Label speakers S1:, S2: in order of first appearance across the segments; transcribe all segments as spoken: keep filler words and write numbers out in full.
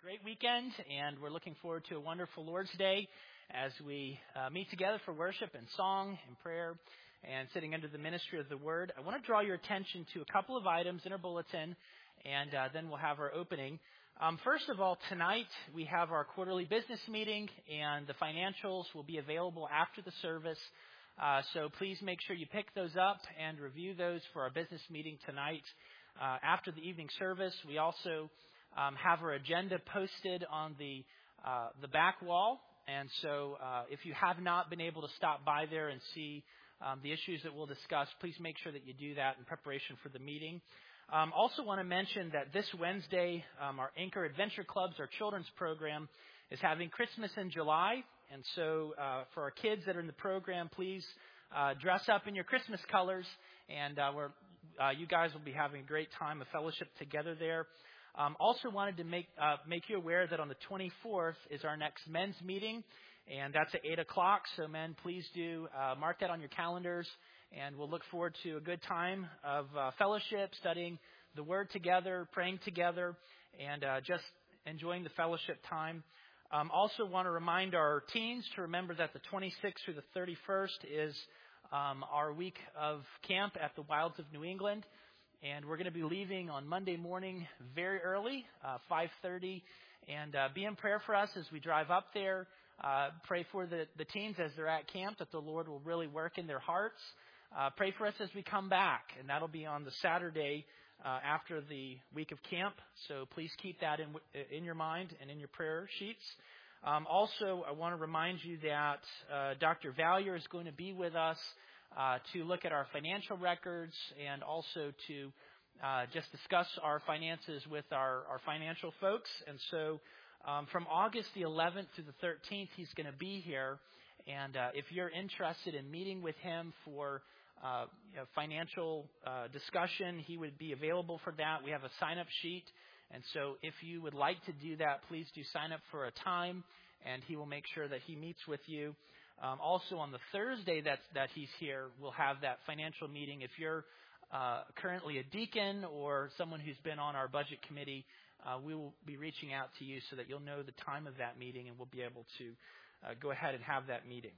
S1: great weekend, and we're looking forward to a wonderful Lord's Day as we uh, meet together for worship and song and prayer and sitting under the ministry of the Word. I want to draw your attention to a couple of items in our bulletin, and uh, then we'll have our opening. Um, first of all, tonight we have our quarterly business meeting, and the financials will be available after the service. Uh, so please make sure you pick those up and review those for our business meeting tonight. Uh, after the evening service, we also um, have our agenda posted on the uh, the back wall. And so uh, if you have not been able to stop by there and see um, the issues that we'll discuss, please make sure that you do that in preparation for the meeting. Um, also want to mention that this Wednesday, um, our Anchor Adventure Clubs, our children's program, is having Christmas in July. And so uh, for our kids that are in the program, please uh, dress up in your Christmas colors. And uh, we're, uh, you guys will be having a great time of fellowship together there. Um, also wanted to make uh, make you aware that on the twenty-fourth is our next men's meeting, and that's at eight o'clock. So, men, please do uh, mark that on your calendars, and we'll look forward to a good time of uh, fellowship, studying the Word together, praying together, and uh, just enjoying the fellowship time. Um, also want to remind our teens to remember that the twenty-sixth through the thirty-first is um, our week of camp at the Wilds of New England. And we're going to be leaving on Monday morning very early, uh, five thirty. And uh, be in prayer for us as we drive up there. Uh, pray for the, the teens as they're at camp that the Lord will really work in their hearts. Uh, pray for us as we come back. And that'll be on the Saturday uh, after the week of camp. So please keep that in, in your mind and in your prayer sheets. Um, also, I want to remind you that uh, Doctor Valier is going to be with us Uh, to look at our financial records and also to uh, just discuss our finances with our, our financial folks. And so um, from August the eleventh through the thirteenth, he's going to be here. And uh, if you're interested in meeting with him for uh, you know, financial uh, discussion, he would be available for that. We have a sign-up sheet. And so if you would like to do that, please do sign up for a time, and he will make sure that he meets with you. Um, also, on the Thursday that that he's here, we'll have that financial meeting. If you're uh, currently a deacon or someone who's been on our budget committee, uh, we will be reaching out to you so that you'll know the time of that meeting, and we'll be able to uh, go ahead and have that meeting.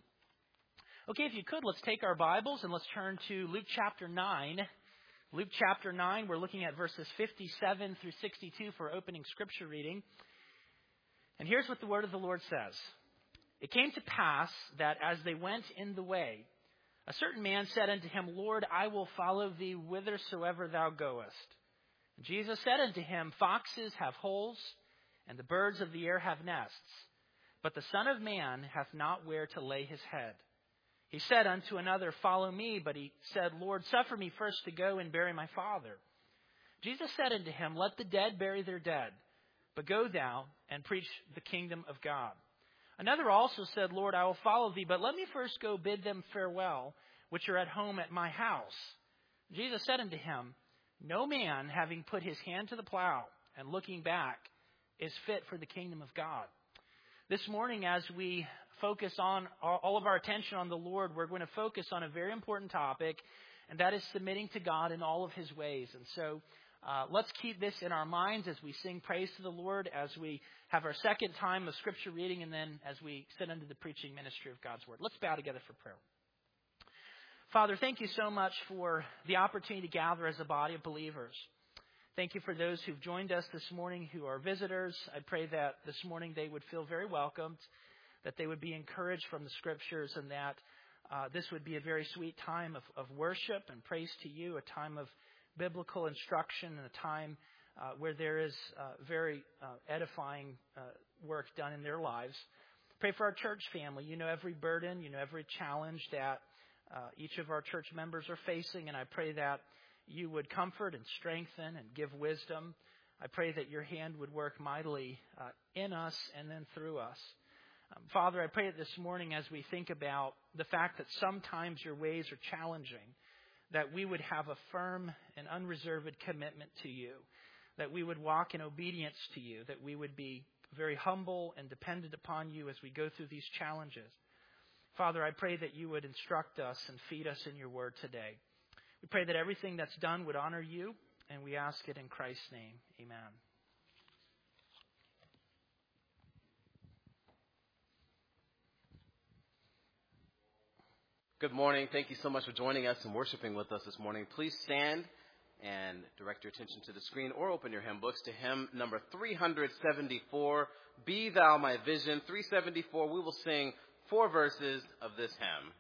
S1: Okay, if you could, let's take our Bibles and let's turn to Luke chapter nine. Luke chapter nine, we're looking at verses fifty-seven through sixty-two for opening scripture reading. And here's what the word of the Lord says. It came to pass that as they went in the way, a certain man said unto him, Lord, I will follow thee whithersoever thou goest. And Jesus said unto him, Foxes have holes, and the birds of the air have nests, but the Son of Man hath not where to lay his head. He said unto another, Follow me. But he said, Lord, suffer me first to go and bury my father. Jesus said unto him, Let the dead bury their dead, but go thou and preach the kingdom of God. Another also said, Lord, I will follow thee, but let me first go bid them farewell, which are at home at my house. Jesus said unto him, No man, having put his hand to the plow and looking back, is fit for the kingdom of God. This morning, as we focus on all of our attention on the Lord, we're going to focus on a very important topic, and that is submitting to God in all of his ways. And so uh, let's keep this in our minds as we sing praise to the Lord, as we have our second time of scripture reading, and then as we sit under the preaching ministry of God's word. Let's bow together for prayer. Father, thank you so much for the opportunity to gather as a body of believers. Thank you for those who've joined us this morning who are visitors. I pray that this morning they would feel very welcomed, that they would be encouraged from the scriptures, and that uh, this would be a very sweet time of, of worship and praise to you, a time of biblical instruction, and a time Uh, where there is uh, very uh, edifying uh, work done in their lives. Pray for our church family. You know every burden, you know every challenge that uh, each of our church members are facing, and I pray that you would comfort and strengthen and give wisdom. I pray that your hand would work mightily uh, in us and then through us. Um, Father, I pray that this morning as we think about the fact that sometimes your ways are challenging, that we would have a firm and unreserved commitment to you, that we would walk in obedience to you, that we would be very humble and dependent upon you as we go through these challenges. Father, I pray that you would instruct us and feed us in your word today. We pray that everything that's done would honor you, and we ask it in Christ's name. Amen.
S2: Good morning. Thank you so much for joining us and worshiping with us this morning. Please stand and direct your attention to the screen or open your hymn books to hymn number three seventy-four, Be Thou My Vision. three seventy-four, we will sing four verses of this hymn.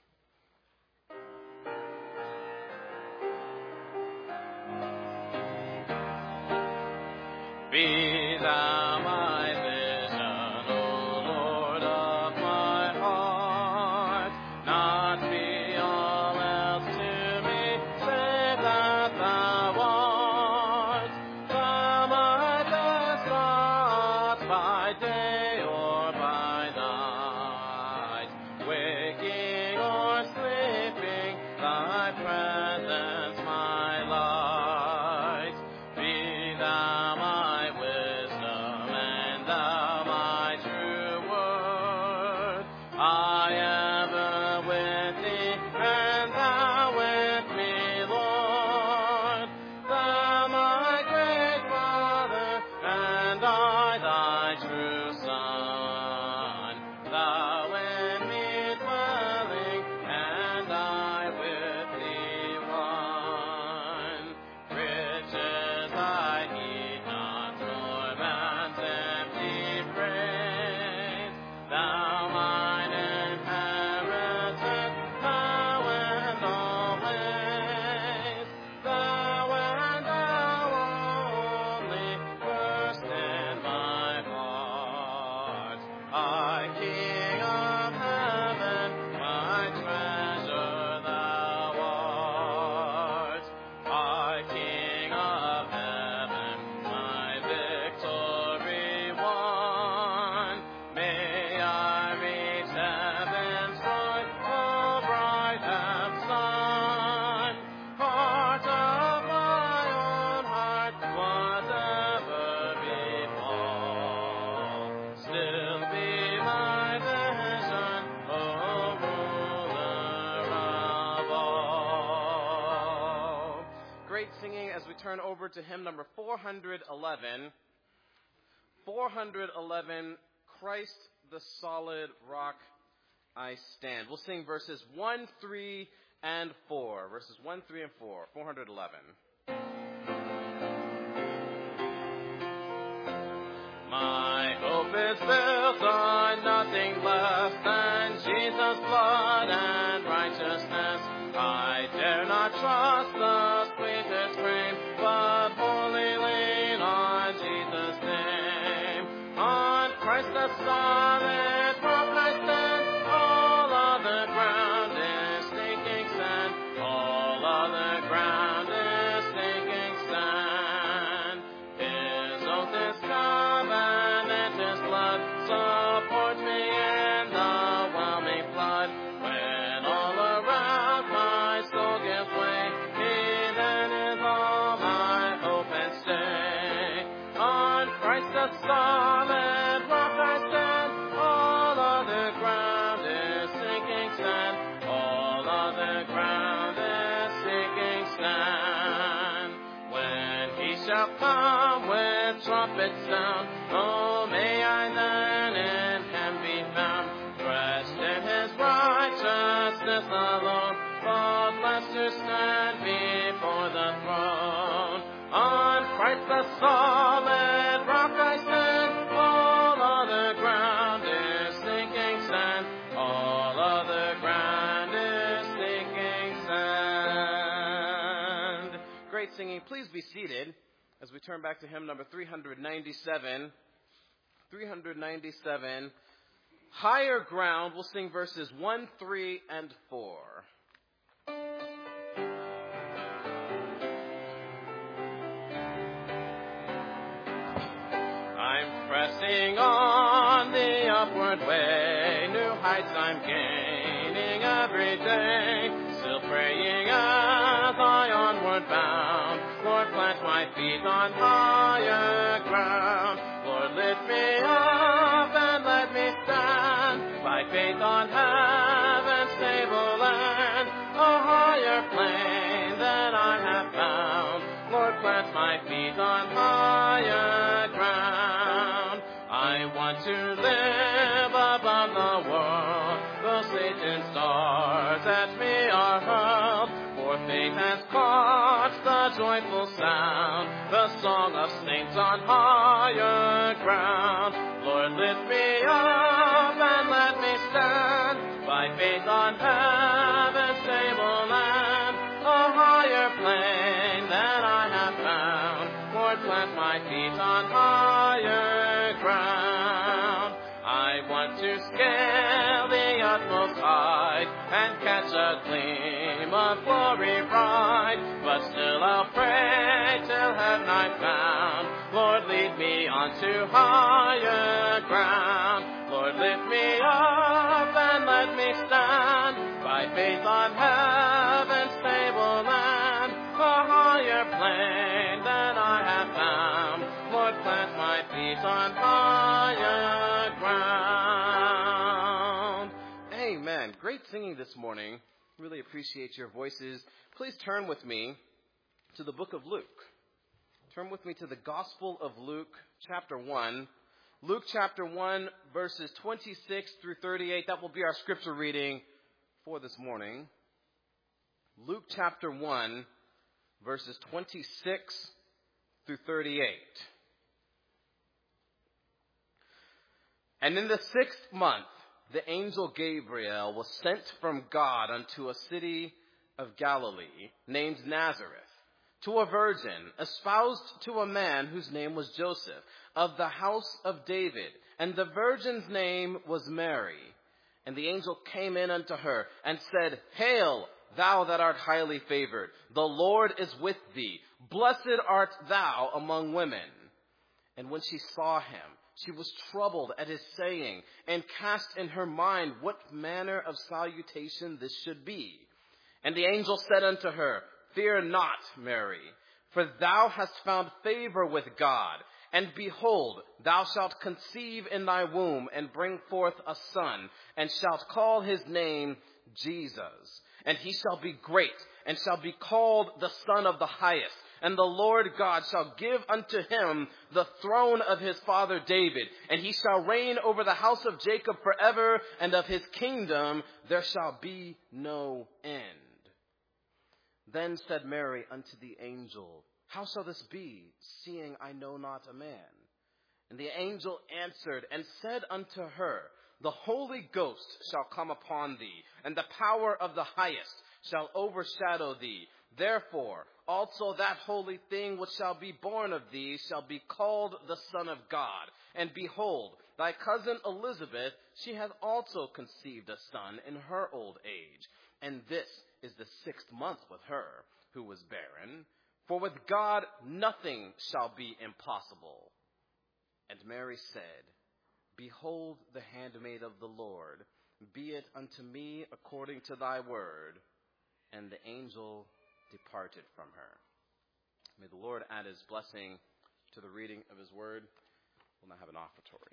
S2: Be thou my vision, O Lord of my heart, not be all else to me, save that thou art. Thou my best thoughts by day or by night, waking or sleeping, thy presence my light. Be thou my wisdom and thou my true word. I ever with thee and thou with me, Lord. Thou my great Father and I thy true Son. Thou in me dwelling and I with thee one. Riches I need not, nor man's empty praise. Thou mine inheritance, thou and always. Thou and thou only, first in my heart. I, King of heaven, my treasure thou art. I, King of heaven, my victory won. May I reach heaven's joy, so bright as sun. Heart of my own heart, whatever befall, still be my vision, O ruler of all. Great singing as we turn over to hymn number four eleven. four eleven, Christ the solid rock I stand. We'll sing verses one, three, and four. Verses one, three, and four. four eleven. My hope is built on nothing less than Jesus' blood and righteousness. I dare not trust the sweetest frame, but wholly lean on Jesus' name. On Christ the solid rock I stand. All other ground is sinking sand. All other ground is sinking sand. His oath is covenant, His blood supports me in the whelming flood. When all around my soul gives way, He then is all my hope and stay. On Christ the solid rock I stand. All other ground is sinking sand. All other ground is sinking sand. When He shall come with trumpet sound, oh, may I then in Him be found, dressed in His righteousness alone, faultless to stand before the throne. On Christ the solid rock I stand. All other ground is sinking sand. All other ground is sinking sand. Great singing. Please be seated as we turn back to hymn number three ninety-seven. three ninety-seven. Higher ground. We'll sing verses one, three, and four. I'm pressing on the upward way, new heights I'm gaining every day, still praying as I onward bound. Lord, plant my feet on higher ground. Lord, lift me up and let me stand by faith on heaven's stable land, a higher plane than I have found. Lord, plant my feet on higher ground. I want to live above the world, will see Satan's darts at me are hurled, for faith has caught the joyful sound, the song of saints on higher ground. Lord, lift me up and let me stand, by faith on heaven's stable land, a higher plane than I have found. Lord, plant my feet on higher ground. I want to scale the utmost height and catch a gleam of glory bright, but still I'll pray till heaven I found. Lord, lead me onto higher ground. Lord, lift me up and let me stand, by faith on heaven's stable land, a higher plane than I have found. Lord, plant my feet on higher ground.
S3: Amen. Great singing this morning. Really appreciate your voices. Please turn with me to the book of Luke. Turn with me to the Gospel of Luke, chapter one. Luke chapter one, verses twenty-six through thirty-eight. That will be our scripture reading for this morning. Luke chapter one, verses twenty-six through thirty-eight. And in the sixth month, the angel Gabriel was sent from God unto a city of Galilee named Nazareth, to a virgin espoused to a man whose name was Joseph, of the house of David, and the virgin's name was Mary. And the angel came in unto her and said, Hail, thou that art highly favored, the Lord is with thee. Blessed art thou among women. And when she saw him, she was troubled at his saying, and cast in her mind what manner of salutation this should be. And the angel said unto her, Fear not, Mary, for thou hast found favor with God. And behold, thou shalt conceive in thy womb, and bring forth a son, and shalt call his name Jesus. And he shall be great, and shall be called the Son of the Highest. And the Lord God shall give unto him the throne of his father David, and he shall reign over the house of Jacob forever, and of his kingdom there shall be no end. Then said Mary unto the angel, How shall this be, seeing I know not a man? And the angel answered and said unto her, The Holy Ghost shall come upon thee, and the power of the Highest shall overshadow thee. Therefore also that holy thing which shall be born of thee shall be called the Son of God. And behold, thy cousin Elizabeth, she hath also conceived a son in her old age. And this is the sixth month with her, who was barren. For with God nothing shall be impossible. And Mary said, Behold the handmaid of the Lord, be it unto me according to thy word. And the angel departed from her. May the Lord add his blessing to the reading of his word. We'll now have an offertory.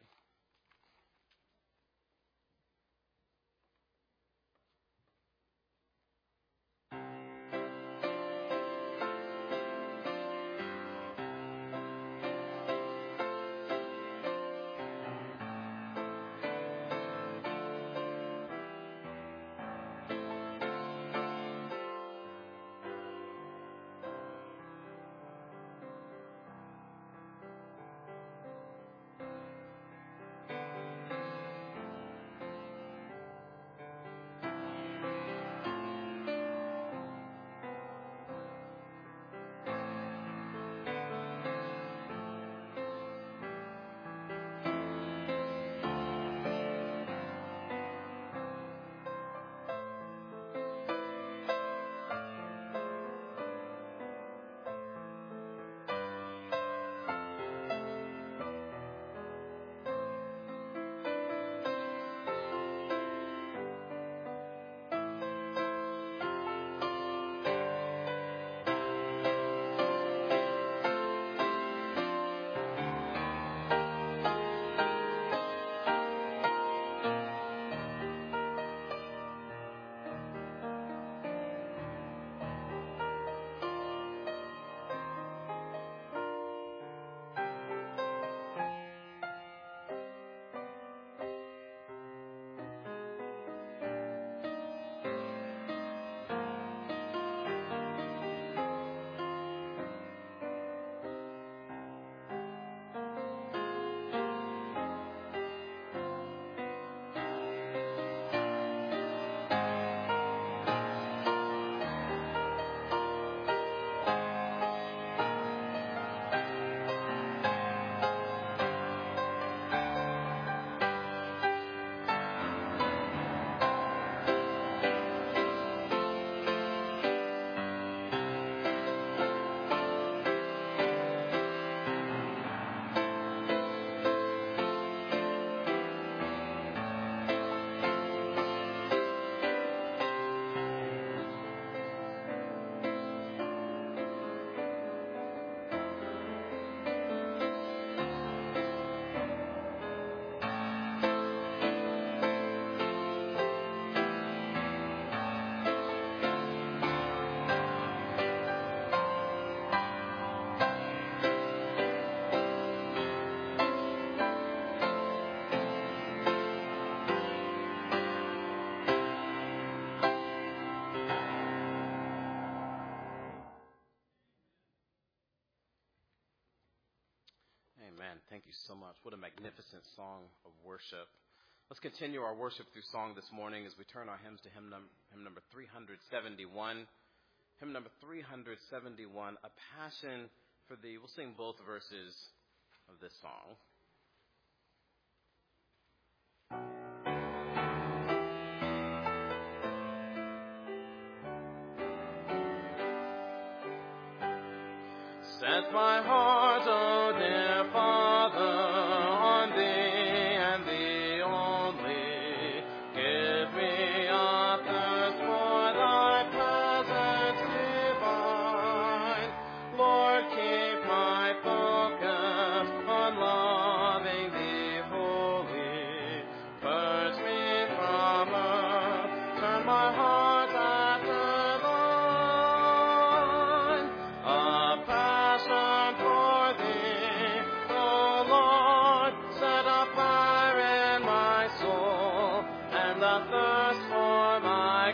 S3: Thank you so much. What a magnificent song of worship. Let's continue our worship through song this morning as we turn our hymns to hymn, num- hymn number three seventy-one. Hymn number three seventy-one, A Passion for Thee. We'll sing both verses of this song. Set my heart, O dear Father, on Thee and Thee only. Give me a thirst for Thy presence divine. Lord, keep my focus on loving Thee wholly. Purge me from earth, turn my heart after Thine. A passion for Thee, O Lord, set a fire in my soul, and a thirst for my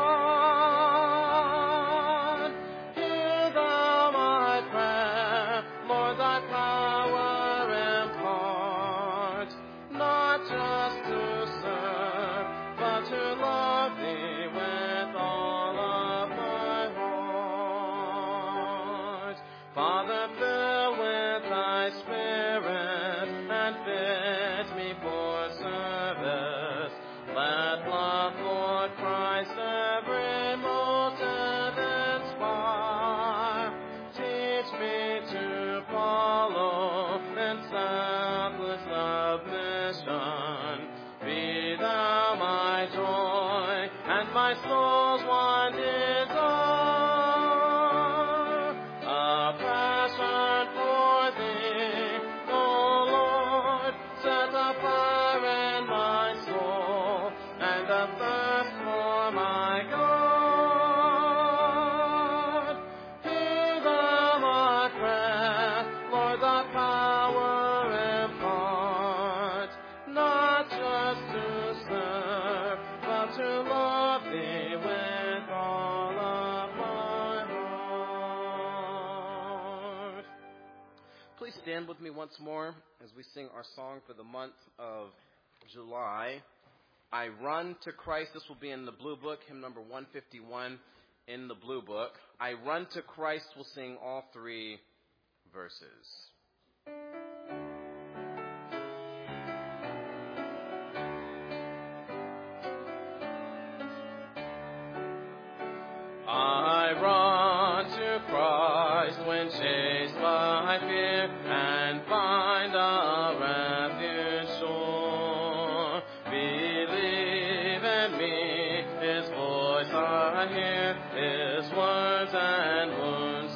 S3: God. Hear Thou my prayer, Lord, Thy power impart, not just to serve, but to love Thee with all of my heart. Father, fill with Thy Spirit and fit me for service. Let love for Christ every motive inspire. Teach me to follow in selfless submission. Be Thou my joy and my soul's one desire. A passion for Thee, O Lord, set a fire in my soul, and a thirst for my God. Hear Thou my prayer, Lord, Thy power impart, not just to serve, but to love Thee with all of my heart. Please stand with me once more as we sing our song for the month of July. I Run to Christ. This will be in the Blue Book, hymn number one fifty-one in the Blue Book. I Run to Christ. We'll sing all three verses. I run to Christ when chased by fear, and find a refuge sure. Believe in me, His voice I hear, His words and wounds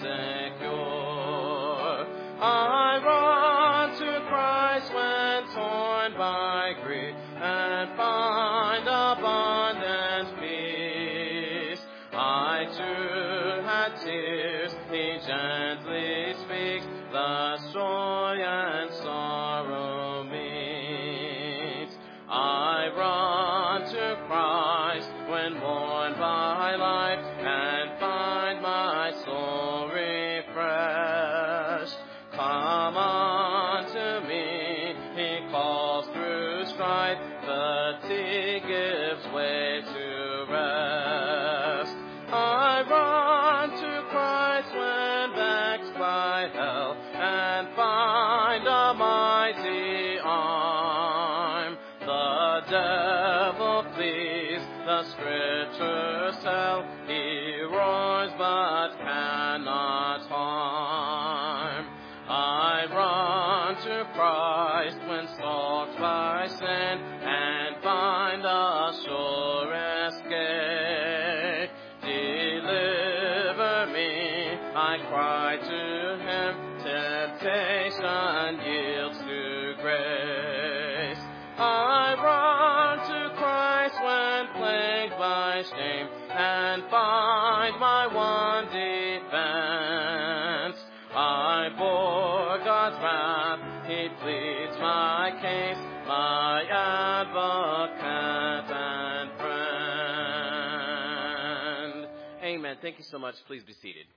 S3: secure. I run to Christ when torn by grief, and find abundant peace. I too had tears, He gently speaks, thus joy and sorrow meets. I run to Christ when worn by life, and find my soul refreshed. Come unto me, He calls through strife, fatigue gives way to rest. I run to Christ when vexed by hell, and find a mighty arm. The devil flees, the scriptures tell, he roars but cannot harm. I run to Christ when stalked by sin, and find a sure escape. Deliver me, I cry to Him, temptation yields to grace. I run to Christ when plagued by shame, and find my one defense. I bore God's wrath, He pleads my case, my advocate and friend. Amen. Thank you so much. Please be seated.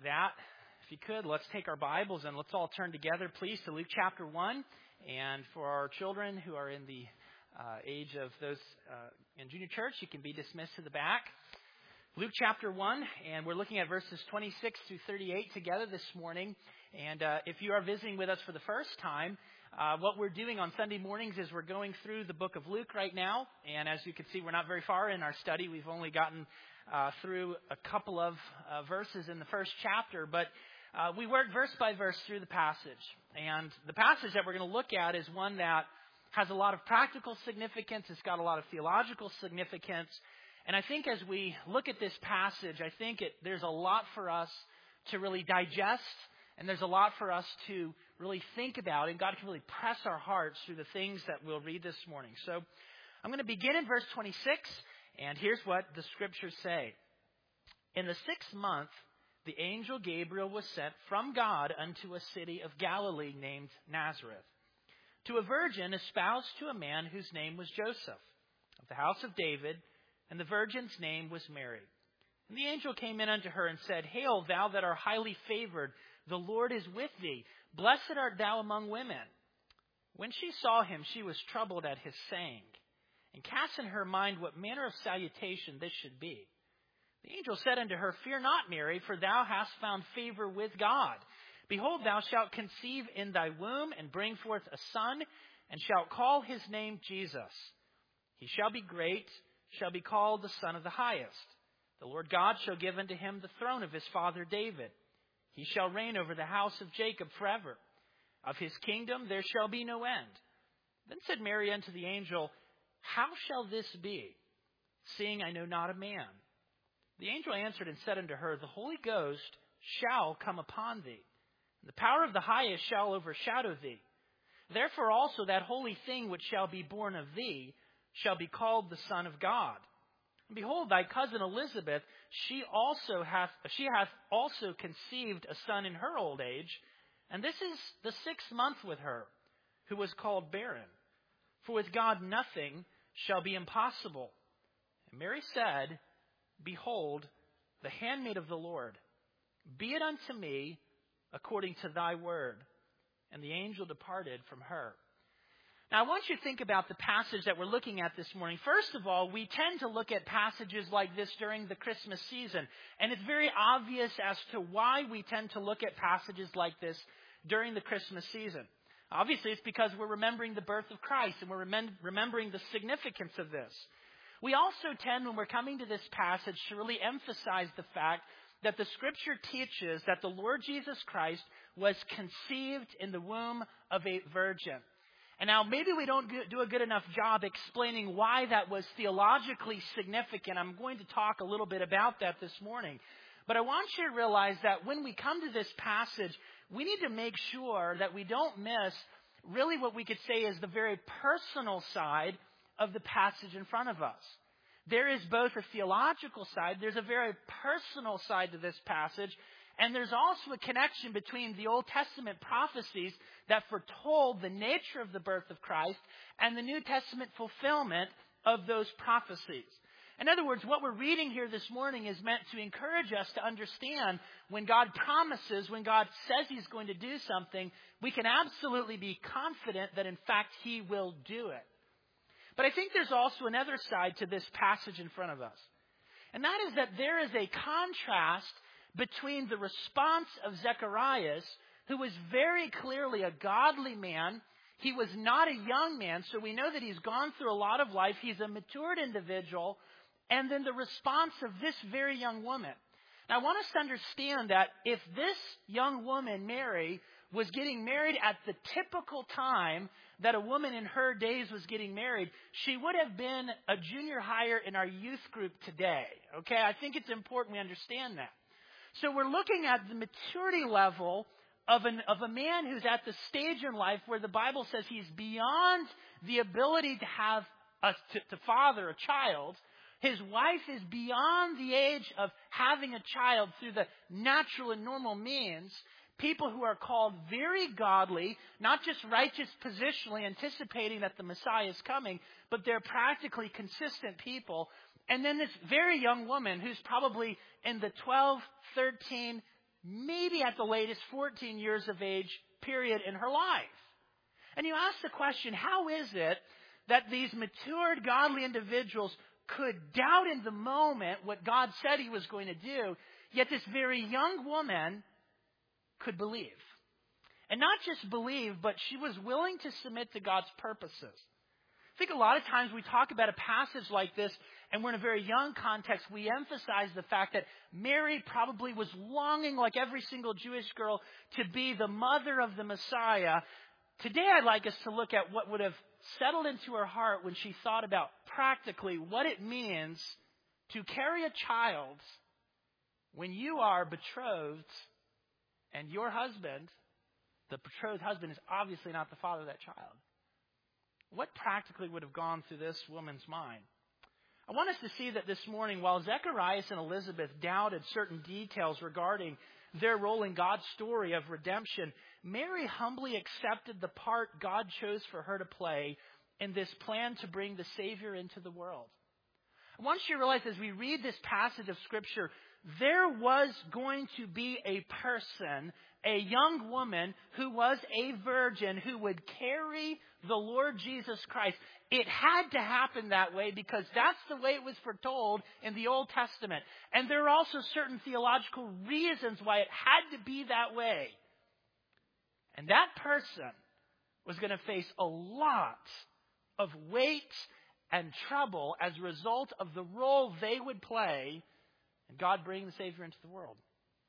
S1: that, if you could, let's take our Bibles and let's all turn together, please, to Luke chapter one. And for our children who are in the uh, age of those uh, in junior church, you can be dismissed to the back. Luke chapter one, and we're looking at verses twenty-six through thirty-eight together this morning. And uh, if you are visiting with us for the first time, uh, what we're doing on Sunday mornings is we're going through the book of Luke right now. And as you can see, we're not very far in our study. We've only gotten uh, through a couple of uh, verses in the first chapter, but uh, we work verse by verse through the passage. And the passage that we're going to look at is one that has a lot of practical significance. It's got a lot of theological significance. And I think as we look at this passage, I think it, there's a lot for us to really digest, and there's a lot for us to really think about, and God can really press our hearts through the things that we'll read this morning. So I'm going to begin in verse twenty-six, and here's what the scriptures say. In the sixth month, the angel Gabriel was sent from God unto a city of Galilee named Nazareth, to a virgin espoused to a man whose name was Joseph, of the house of David, and the virgin's name was Mary. And the angel came in unto her and said, Hail, thou that art highly favored, the Lord is with thee. Blessed art thou among women. When she saw him, she was troubled at his saying, and cast in her mind what manner of salutation this should be. The angel said unto her, Fear not, Mary, for thou hast found favor with God. Behold, thou shalt conceive in thy womb, and bring forth a son, and shalt call his name Jesus. He shall be great, shall be called the Son of the Highest. The Lord God shall give unto him the throne of his father David. He shall reign over the house of Jacob forever. Of his kingdom there shall be no end. Then said Mary unto the angel, How shall this be, seeing I know not a man? The angel answered and said unto her, The Holy Ghost shall come upon thee, and the power of the highest shall overshadow thee. Therefore also that holy thing which shall be born of thee shall be called the Son of God. And behold, thy cousin Elizabeth, she also hath she hath also conceived a son in her old age, and this is the sixth month with her, who was called barren. For with God nothing shall be impossible. And Mary said, Behold, the handmaid of the Lord, be it unto me according to thy word. And the angel departed from her. Now, I want you to think about the passage that we're looking at this morning. First of all, we tend to look at passages like this during the Christmas season. And it's very obvious as to why we tend to look at passages like this during the Christmas season. Obviously, it's because we're remembering the birth of Christ, and we're remem- remembering the significance of this. We also tend, when we're coming to this passage, to really emphasize the fact that the Scripture teaches that the Lord Jesus Christ was conceived in the womb of a virgin. And now maybe we don't do a good enough job explaining why that was theologically significant. I'm going to talk a little bit about that this morning. But I want you to realize that when we come to this passage, we need to make sure that we don't miss really what we could say is the very personal side of the passage in front of us. There is both a theological side, there's a very personal side to this passage, and there's also a connection between the Old Testament prophecies that foretold the nature of the birth of Christ and the New Testament fulfillment of those prophecies. In other words, what we're reading here this morning is meant to encourage us to understand when God promises, when God says He's going to do something, we can absolutely be confident that in fact He will do it. But I think there's also another side to this passage in front of us. And that is that there is a contrast between the response of Zacharias, who was very clearly a godly man. He was not a young man, so we know that he's gone through a lot of life. He's a matured individual. And then the response of this very young woman. Now, I want us to understand that if this young woman, Mary, was getting married at the typical time that a woman in her days was getting married, she would have been a junior higher in our youth group today. Okay, I think it's important we understand that. So we're looking at the maturity level of an of a man who's at the stage in life where the Bible says he's beyond the ability to have a, to, to father a child. His wife is beyond the age of having a child through the natural and normal means. People who are called very godly, not just righteous positionally, anticipating that the Messiah is coming, but they're practically consistent people. And then this very young woman who's probably in the twelve, thirteen, maybe at the latest fourteen years of age period in her life. And you ask the question, how is it that these matured, godly individuals could doubt in the moment what God said he was going to do, yet this very young woman could believe? And not just believe, but she was willing to submit to God's purposes. I think a lot of times we talk about a passage like this, and we're in a very young context, we emphasize the fact that Mary probably was longing, like every single Jewish girl, to be the mother of the Messiah. Today I'd like us to look at what would have settled into her heart when she thought about practically what it means to carry a child when you are betrothed and your husband, the betrothed husband, is obviously not the father of that child. What practically would have gone through this woman's mind? I want us to see that this morning, while Zacharias and Elizabeth doubted certain details regarding their role in God's story of redemption, Mary humbly accepted the part God chose for her to play in this plan to bring the Savior into the world. I want you to realize as we read this passage of Scripture, there was going to be a person, a young woman who was a virgin who would carry the Lord Jesus Christ. It had to happen that way because that's the way it was foretold in the Old Testament. And there are also certain theological reasons why it had to be that way. And that person was going to face a lot of weight and trouble as a result of the role they would play in God bringing the Savior into the world.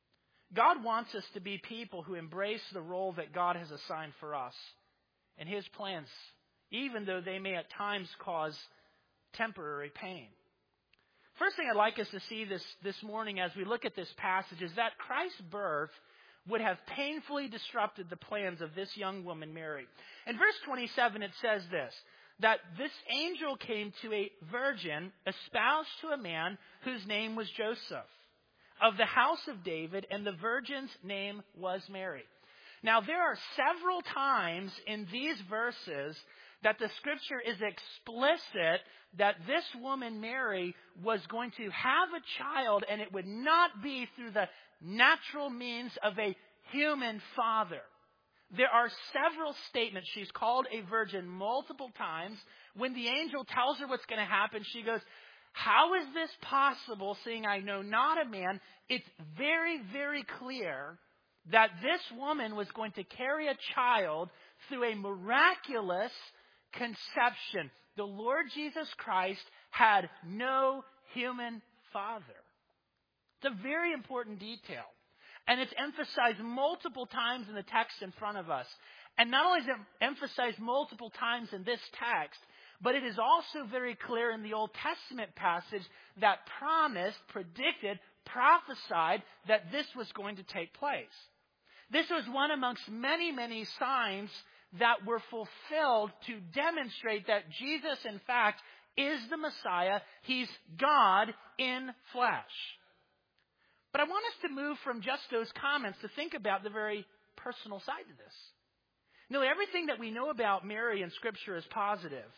S1: God wants us to be people who embrace the role that God has assigned for us and His plans, even though they may at times cause temporary pain. First thing I'd like us to see this, this morning as we look at this passage is that Christ's birth would have painfully disrupted the plans of this young woman, Mary. In verse twenty-seven, it says this, that this angel came to a virgin espoused to a man whose name was Joseph, of the house of David, and the virgin's name was Mary. Now, there are several times in these verses that the Scripture is explicit that this woman, Mary, was going to have a child, and it would not be through the natural means of a human father. There are several statements. She's called a virgin multiple times. When the angel tells her what's going to happen, she goes, "How is this possible, seeing I know not a man?" It's very, very clear that this woman was going to carry a child through a miraculous conception. The Lord Jesus Christ had no human father. It's a very important detail. And it's emphasized multiple times in the text in front of us. And not only is it emphasized multiple times in this text, but it is also very clear in the Old Testament passage that promised, predicted, prophesied that this was going to take place. This was one amongst many, many signs that were fulfilled to demonstrate that Jesus, in fact, is the Messiah. He's God in flesh. But I want us to move from just those comments to think about the very personal side of this. Nearly everything that we know about Mary in Scripture is positive.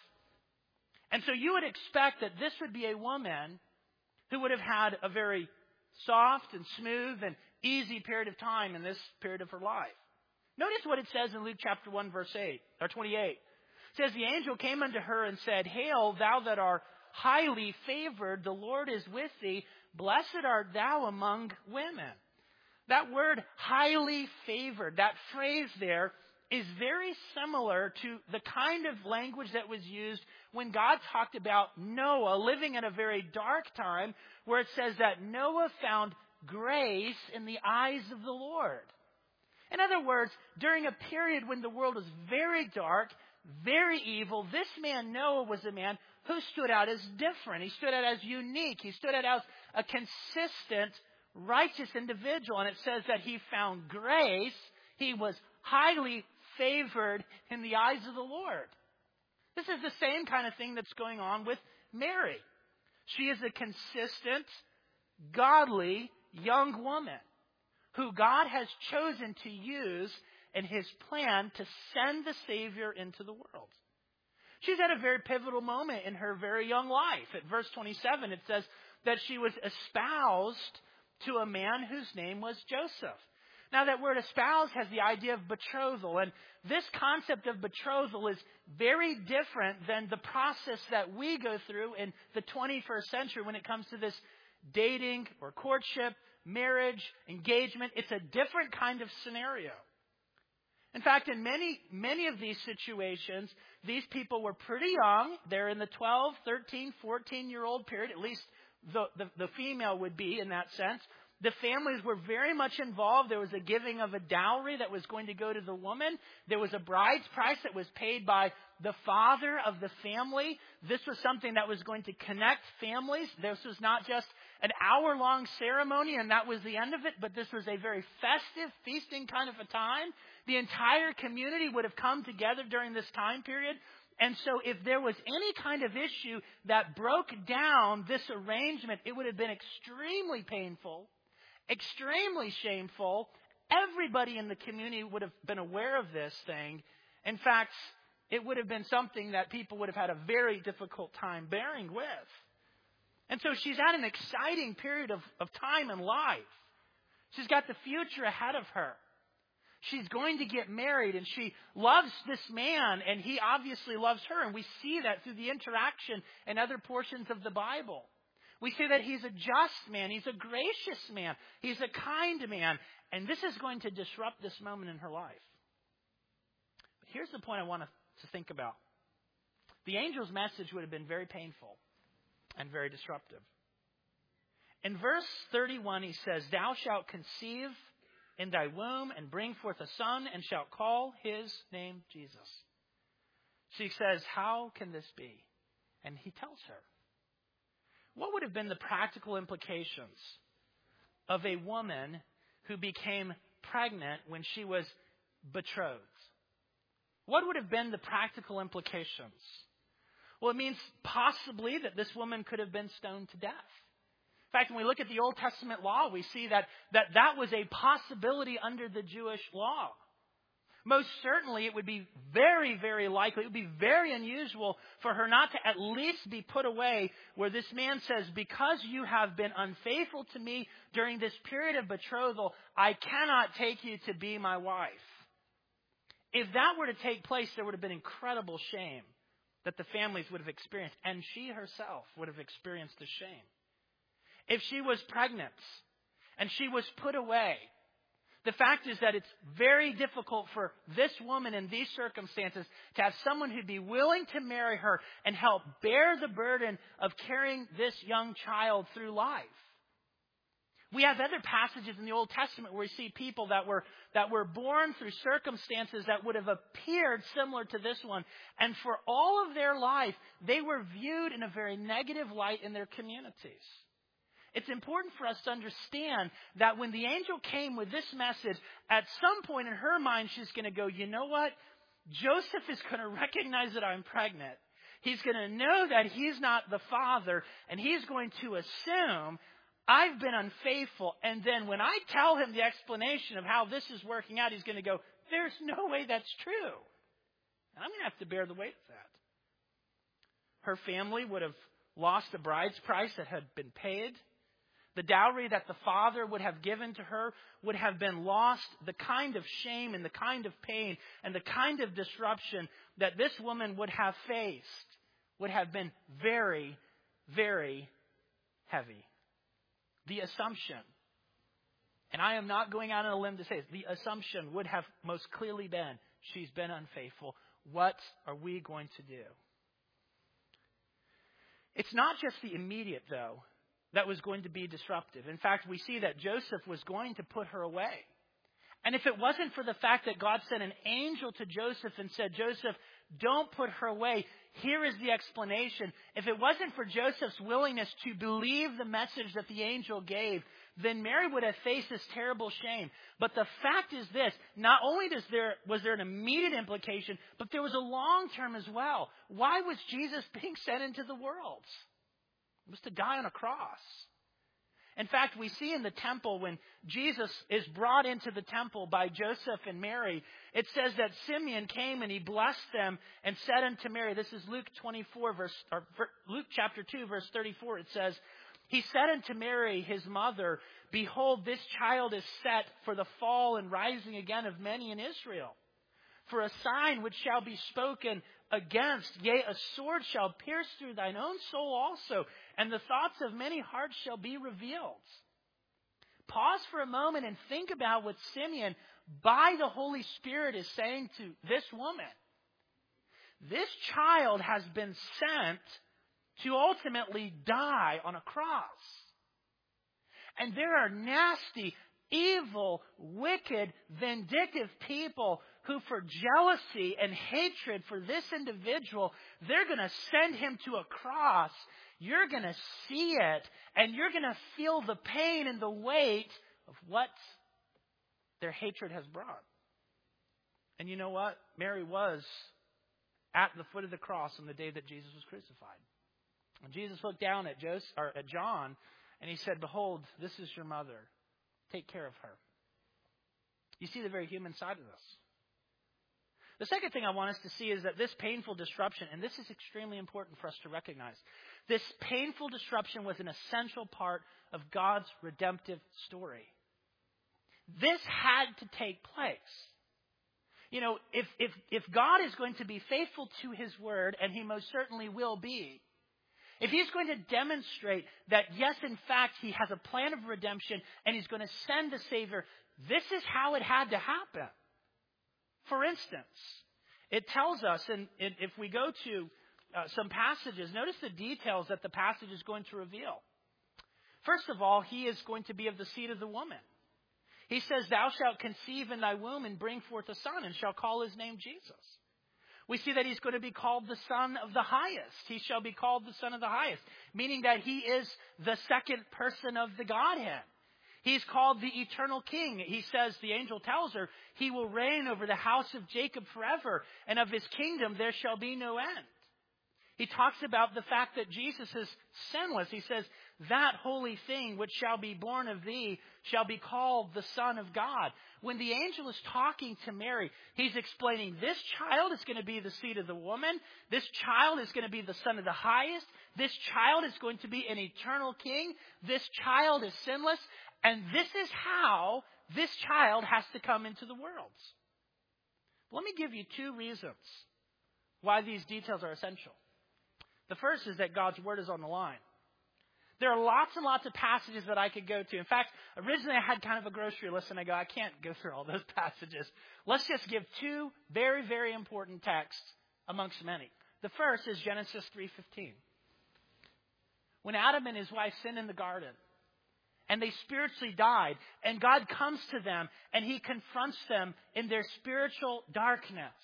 S1: And so you would expect that this would be a woman who would have had a very soft and smooth and easy period of time in this period of her life. Notice what it says in Luke chapter one, verse eight, or twenty-eight. It says, "The angel came unto her and said, Hail, thou that art highly favored, the Lord is with thee. Blessed art thou among women." That word, highly favored, that phrase there is very similar to the kind of language that was used when God talked about Noah living in a very dark time, where it says that Noah found grace in the eyes of the Lord. In other words, during a period when the world was very dark, very evil, this man Noah was a man who stood out as different. He stood out as unique. He stood out as a consistent, righteous individual. And it says that he found grace. He was highly favored in the eyes of the Lord. This is the same kind of thing that's going on with Mary. She is a consistent, godly young woman who God has chosen to use in His plan to send the Savior into the world. She's at a very pivotal moment in her very young life. At verse twenty-seven, it says that she was espoused to a man whose name was Joseph. Now, that word espouse has the idea of betrothal, and this concept of betrothal is very different than the process that we go through in the twenty-first century when it comes to this dating or courtship, marriage, engagement. It's a different kind of scenario. In fact, in many, many of these situations, these people were pretty young. They're in the twelve, thirteen, fourteen-year-old period, at least the, the, the female would be in that sense. The families were very much involved. There was a giving of a dowry that was going to go to the woman. There was a bride's price that was paid by the father of the family. This was something that was going to connect families. This was not just an hour-long ceremony and that was the end of it, but this was a very festive, feasting kind of a time. The entire community would have come together during this time period. And so if there was any kind of issue that broke down this arrangement, it would have been extremely painful, extremely shameful. Everybody in the community would have been aware of this thing. In fact, it would have been something that people would have had a very difficult time bearing with. And so she's at an exciting period of, of time in life. She's got the future ahead of her. She's going to get married, and she loves this man, and he obviously loves her. And we see that through the interaction in other portions of the Bible. We see that he's a just man. He's a gracious man. He's a kind man. And this is going to disrupt this moment in her life. But here's the point I want us to think about. The angel's message would have been very painful and very disruptive. In verse thirty-one, he says, "Thou shalt conceive in thy womb and bring forth a son, and shalt call his name Jesus." She says, "How can this be?" And he tells her. What would have been the practical implications of a woman who became pregnant when she was betrothed? What would have been the practical implications? Well, it means possibly that this woman could have been stoned to death. In fact, when we look at the Old Testament law, we see that that, that was a possibility under the Jewish law. Most certainly, it would be very, very likely, it would be very unusual for her not to at least be put away, where this man says, "Because you have been unfaithful to me during this period of betrothal, I cannot take you to be my wife." If that were to take place, there would have been incredible shame that the families would have experienced, and she herself would have experienced the shame. If she was pregnant and she was put away, the fact is that it's very difficult for this woman in these circumstances to have someone who'd be willing to marry her and help bear the burden of carrying this young child through life. We have other passages in the Old Testament where we see people that were that were born through circumstances that would have appeared similar to this one. And for all of their life, they were viewed in a very negative light in their communities. It's important for us to understand that when the angel came with this message, at some point in her mind, she's going to go, "You know what? Joseph is going to recognize that I'm pregnant. He's going to know that he's not the father, and he's going to assume I've been unfaithful. And then when I tell him the explanation of how this is working out, he's going to go, there's no way that's true. And I'm going to have to bear the weight of that." Her family would have lost the bride's price that had been paid. The dowry that the father would have given to her would have been lost. The kind of shame and the kind of pain and the kind of disruption that this woman would have faced would have been very, very heavy. The assumption, and I am not going out on a limb to say this, the assumption would have most clearly been, she's been unfaithful. What are we going to do? It's not just the immediate, though, that was going to be disruptive. In fact, we see that Joseph was going to put her away. And if it wasn't for the fact that God sent an angel to Joseph and said, "Joseph, don't put her away," here is the explanation. If it wasn't for Joseph's willingness to believe the message that the angel gave, then Mary would have faced this terrible shame. But the fact is this, not only does there, was there an immediate implication, but there was a long term as well. Why was Jesus being sent into the world? It was to die on a cross. In fact, we see in the temple when Jesus is brought into the temple by Joseph and Mary, it says that Simeon came and he blessed them and said unto Mary, this is Luke twenty-four, verse, or Luke chapter two, verse thirty-four, it says, He said unto Mary, his mother, Behold, this child is set for the fall and rising again of many in Israel. For a sign which shall be spoken against, yea, a sword shall pierce through thine own soul also, and the thoughts of many hearts shall be revealed. Pause for a moment and think about what Simeon, by the Holy Spirit, is saying to this woman. This child has been sent to ultimately die on a cross. And there are nasty, evil, wicked, vindictive people who, for jealousy and hatred for this individual, they're going to send him to a cross. You're going to see it, and you're going to feel the pain and the weight of what their hatred has brought. And you know what? Mary was at the foot of the cross on the day that Jesus was crucified. And Jesus looked down at Joseph, or at John, and he said, Behold, this is your mother. Take care of her. You see the very human side of this. The second thing I want us to see is that this painful disruption, and this is extremely important for us to recognize, this painful disruption was an essential part of God's redemptive story. This had to take place. You know, if, if, if God is going to be faithful to his word, and he most certainly will be, if he's going to demonstrate that, yes, in fact, he has a plan of redemption and he's going to send a Savior, this is how it had to happen. For instance, it tells us, and if we go to uh, some passages, notice the details that the passage is going to reveal. First of all, he is going to be of the seed of the woman. He says, Thou shalt conceive in thy womb and bring forth a son, and shall call his name Jesus. We see that he's going to be called the Son of the Highest. He shall be called the Son of the Highest, meaning that he is the second person of the Godhead. He's called the Eternal King. He says, the angel tells her, he will reign over the house of Jacob forever, and of his kingdom there shall be no end. He talks about the fact that Jesus is sinless. He says, that holy thing which shall be born of thee shall be called the Son of God. When the angel is talking to Mary, he's explaining this child is going to be the seed of the woman. This child is going to be the Son of the Highest. This child is going to be an eternal king. This child is sinless. And this is how this child has to come into the world. Let me give you two reasons why these details are essential. The first is that God's word is on the line. There are lots and lots of passages that I could go to. In fact, originally I had kind of a grocery list, and I go, I can't go through all those passages. Let's just give two very, very important texts amongst many. The first is Genesis three fifteen. When Adam and his wife sinned in the garden, and they spiritually died, and God comes to them, and he confronts them in their spiritual darkness.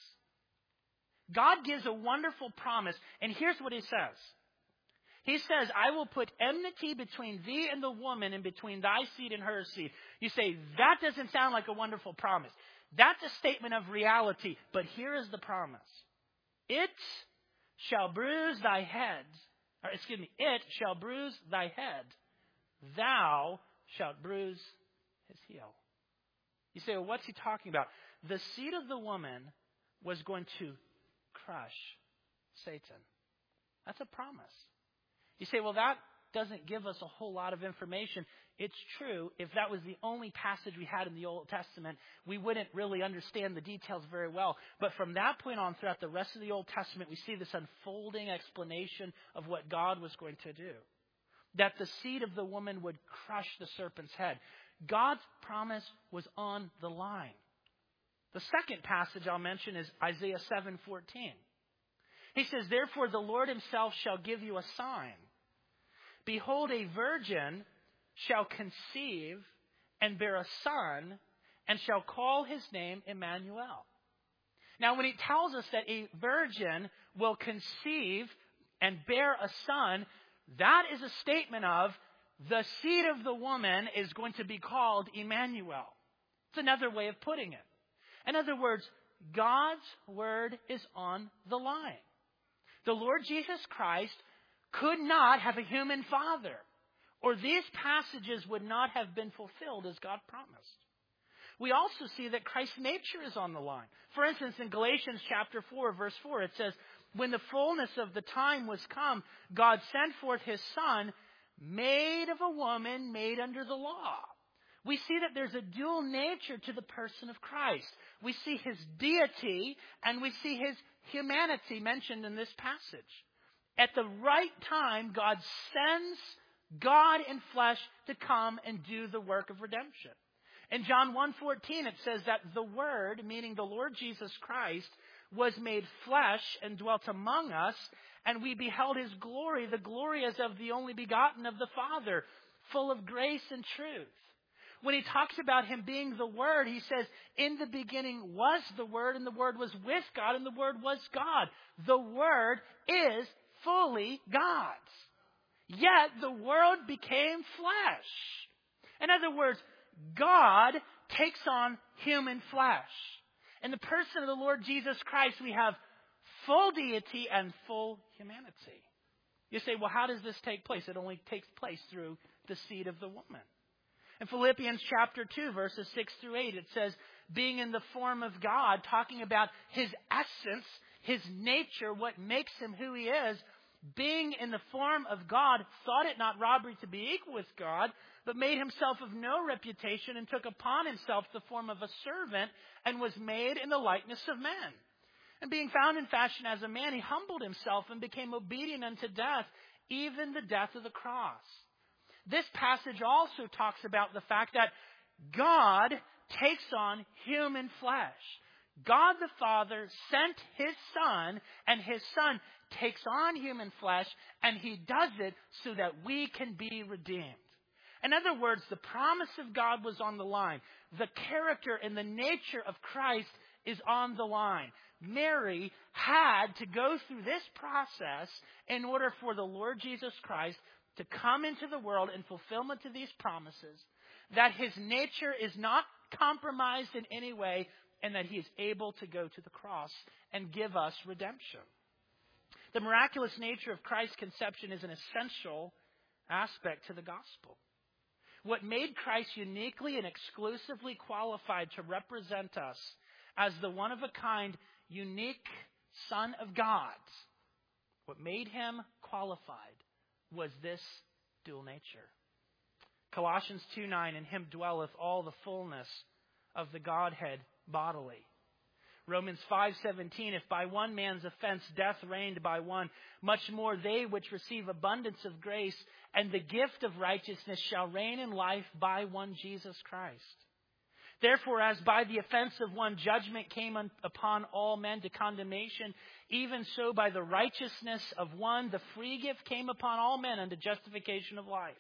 S1: God gives a wonderful promise, and here's what he says. He says, I will put enmity between thee and the woman, and between thy seed and her seed. You say, that doesn't sound like a wonderful promise. That's a statement of reality, but here is the promise. It shall bruise thy head, or excuse me, it shall bruise thy head. Thou shalt bruise his heel. You say, well, what's he talking about? The seed of the woman was going to crush Satan. That's a promise. You say, well, that doesn't give us a whole lot of information. It's true. If that was the only passage we had in the Old Testament, we wouldn't really understand the details very well. But from that point on, throughout the rest of the Old Testament, we see this unfolding explanation of what God was going to do. That the seed of the woman would crush the serpent's head. God's promise was on the line. The second passage I'll mention is Isaiah seven fourteen. He says, therefore the Lord himself shall give you a sign. Behold, a virgin shall conceive and bear a son, and shall call his name Emmanuel. Now, when he tells us that a virgin will conceive and bear a son, that is a statement of the seed of the woman is going to be called Emmanuel. It's another way of putting it. In other words, God's word is on the line. The Lord Jesus Christ could not have a human father, or these passages would not have been fulfilled as God promised. We also see that Christ's nature is on the line. For instance, in Galatians chapter four, verse four, it says, when the fullness of the time was come, God sent forth his Son, made of a woman, made under the law. We see that there's a dual nature to the person of Christ. We see his deity and we see his humanity mentioned in this passage. At the right time, God sends God in flesh to come and do the work of redemption. In John one fourteen, it says that the Word, meaning the Lord Jesus Christ, was made flesh and dwelt among us, and we beheld his glory, the glory as of the only begotten of the Father, full of grace and truth. When he talks about him being the Word, he says, in the beginning was the Word, and the Word was with God, and the Word was God. The Word is fully God's. Yet the world became flesh. In other words, God takes on human flesh. In the person of the Lord Jesus Christ, we have full deity and full humanity. You say, well, how does this take place? It only takes place through the seed of the woman. In Philippians chapter two, verses six through eight, it says, being in the form of God, talking about his essence, his nature, what makes him who he is, being in the form of God, thought it not robbery to be equal with God, but made himself of no reputation and took upon himself the form of a servant and was made in the likeness of men. And being found in fashion as a man, he humbled himself and became obedient unto death, even the death of the cross. This passage also talks about the fact that God takes on human flesh. God the Father sent his Son, and his Son takes on human flesh, and he does it so that we can be redeemed. In other words, the promise of God was on the line. The character and the nature of Christ is on the line. Mary had to go through this process in order for the Lord Jesus Christ to come into the world in fulfillment of these promises, that his nature is not compromised in any way, and that he is able to go to the cross and give us redemption. The miraculous nature of Christ's conception is an essential aspect to the gospel. What made Christ uniquely and exclusively qualified to represent us as the one-of-a-kind, unique Son of God, what made him qualified was this dual nature. Colossians two nine, in him dwelleth all the fullness of the Godhead bodily. Romans five seventeen, if by one man's offense death reigned by one, much more they which receive abundance of grace and the gift of righteousness shall reign in life by one Jesus Christ. Therefore, as by the offense of one judgment came un- upon all men to condemnation, even so by the righteousness of one the free gift came upon all men unto justification of life.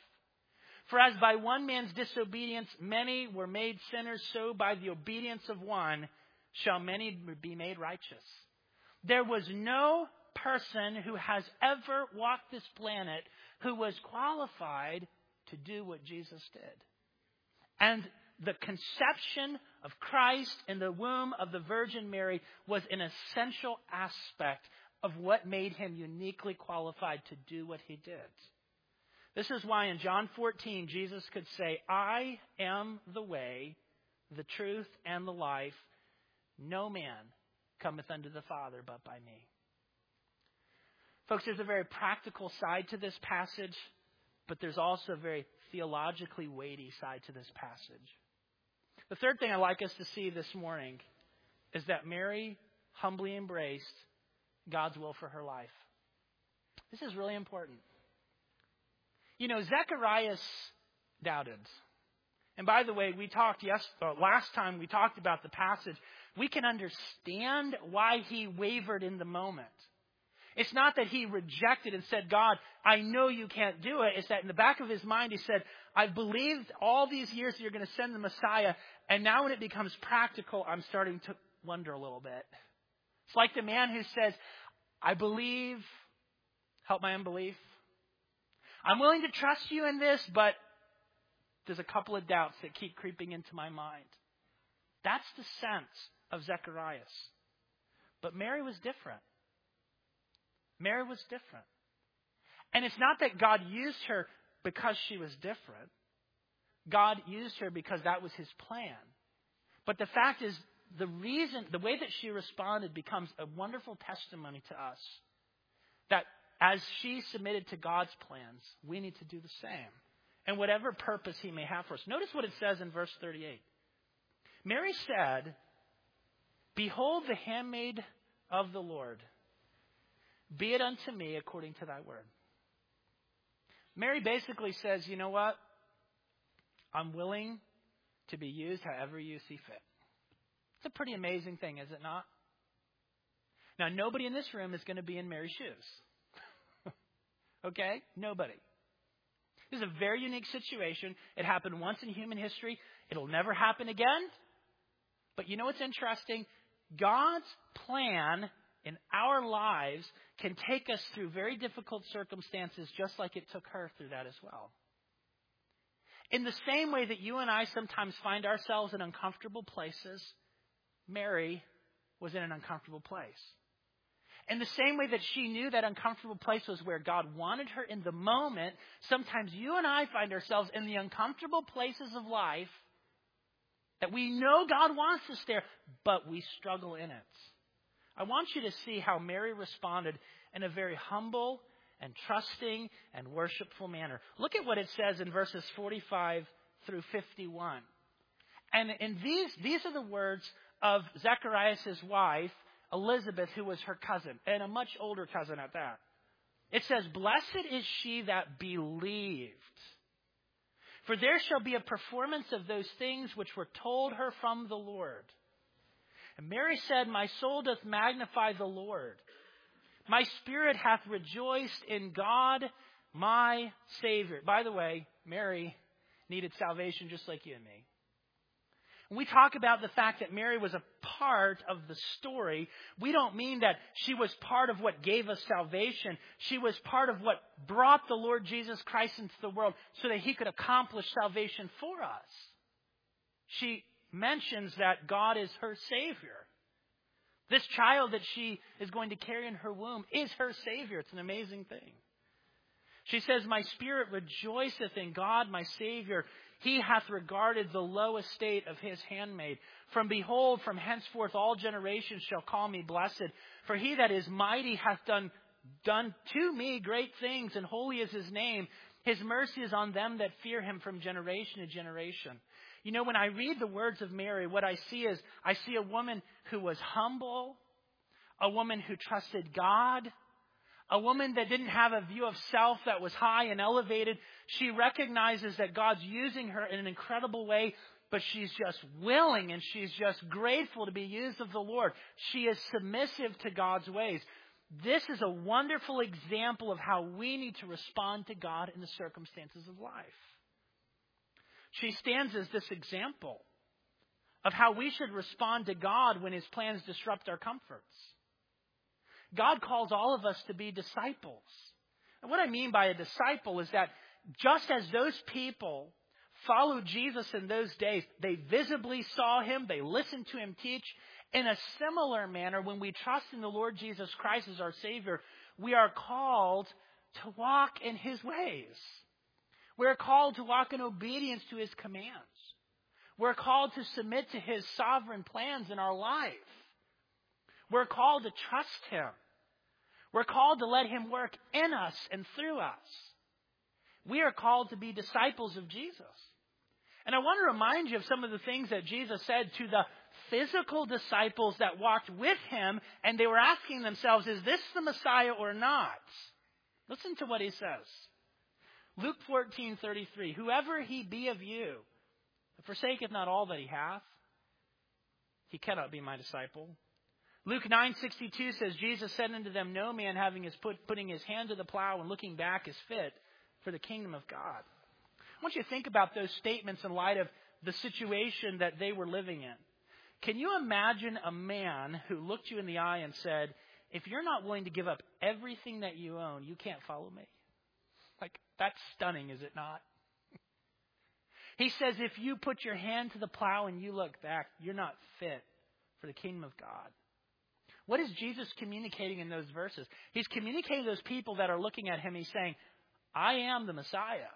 S1: For as by one man's disobedience many were made sinners, so by the obedience of one shall many be made righteous. There was no person who has ever walked this planet who was qualified to do what Jesus did. And the conception of Christ in the womb of the Virgin Mary was an essential aspect of what made him uniquely qualified to do what he did. This is why in John fourteen, Jesus could say, I am the way, the truth, and the life. No man cometh unto the Father but by me. Folks, there's a very practical side to this passage, but there's also a very theologically weighty side to this passage. The third thing I'd like us to see this morning is that Mary humbly embraced God's will for her life. This is really important. You know, Zacharias doubted. And by the way, we talked yes, uh, last time we talked about the passage. We can understand why he wavered in the moment. It's not that he rejected and said, God, I know you can't do it. It's that in the back of his mind, he said, I've believed all these years that you're going to send the Messiah. And now when it becomes practical, I'm starting to wonder a little bit. It's like the man who says, I believe, help my unbelief. I'm willing to trust you in this, but there's a couple of doubts that keep creeping into my mind. That's the sense of Zacharias. But Mary was different. Mary was different. And it's not that God used her because she was different. God used her because that was his plan. But the fact is, the reason, the way that she responded becomes a wonderful testimony to us that as she submitted to God's plans, we need to do the same. And whatever purpose he may have for us. Notice what it says in verse thirty-eight. Mary said, "Behold the handmaid of the Lord. Be it unto me according to thy word." Mary basically says, you know what? I'm willing to be used however you see fit. It's a pretty amazing thing, is it not? Now, nobody in this room is going to be in Mary's shoes. Okay? Nobody. This is a very unique situation. It happened once in human history. It'll never happen again. But you know what's interesting? God's plan in our lives can take us through very difficult circumstances, just like it took her through that as well. In the same way that you and I sometimes find ourselves in uncomfortable places, Mary was in an uncomfortable place. In the same way that she knew that uncomfortable place was where God wanted her in the moment, sometimes you and I find ourselves in the uncomfortable places of life that we know God wants us there, but we struggle in it. I want you to see how Mary responded in a very humble and trusting and worshipful manner. Look at what it says in verses forty-five through fifty-one. And in these, these are the words of Zacharias' wife, Elizabeth, who was her cousin, and a much older cousin at that. It says, "Blessed is she that believed, for there shall be a performance of those things which were told her from the Lord. And Mary said, My soul doth magnify the Lord. My spirit hath rejoiced in God, my Savior." By the way, Mary needed salvation just like you and me. When we talk about the fact that Mary was a part of the story, we don't mean that she was part of what gave us salvation. She was part of what brought the Lord Jesus Christ into the world so that he could accomplish salvation for us. She mentions that God is her Savior. This child that she is going to carry in her womb is her Savior. It's an amazing thing. She says, "My spirit rejoiceth in God, my Savior. He hath regarded the low estate of his handmaid. From behold, from henceforth all generations shall call me blessed. For he that is mighty hath done, done to me great things, and holy is his name. His mercy is on them that fear him from generation to generation." You know, when I read the words of Mary, what I see is I see a woman who was humble, a woman who trusted God, a woman that didn't have a view of self that was high and elevated. She recognizes that God's using her in an incredible way, but she's just willing and she's just grateful to be used of the Lord. She is submissive to God's ways. This is a wonderful example of how we need to respond to God in the circumstances of life. She stands as this example of how we should respond to God when his plans disrupt our comforts. God calls all of us to be disciples. And what I mean by a disciple is that just as those people followed Jesus in those days, they visibly saw him, they listened to him teach. In a similar manner, when we trust in the Lord Jesus Christ as our Savior, we are called to walk in his ways. We're called to walk in obedience to his commands. We're called to submit to his sovereign plans in our life. We're called to trust him. We're called to let him work in us and through us. We are called to be disciples of Jesus. And I want to remind you of some of the things that Jesus said to the physical disciples that walked with him, and they were asking themselves, is this the Messiah or not? Listen to what he says. Luke fourteen thirty-three, "Whoever he be of you, that forsaketh not all that he hath, he cannot be my disciple." Luke nine sixty-two says, "Jesus said unto them, No man having his put, putting his hand to the plow and looking back is fit for the kingdom of God." I want you to think about those statements in light of the situation that they were living in. Can you imagine a man who looked you in the eye and said, "If you're not willing to give up everything that you own, you can't follow me"? Like, that's stunning, is it not? He says, if you put your hand to the plow and you look back, you're not fit for the kingdom of God. What is Jesus communicating in those verses? He's communicating to those people that are looking at him. He's saying, I am the Messiah.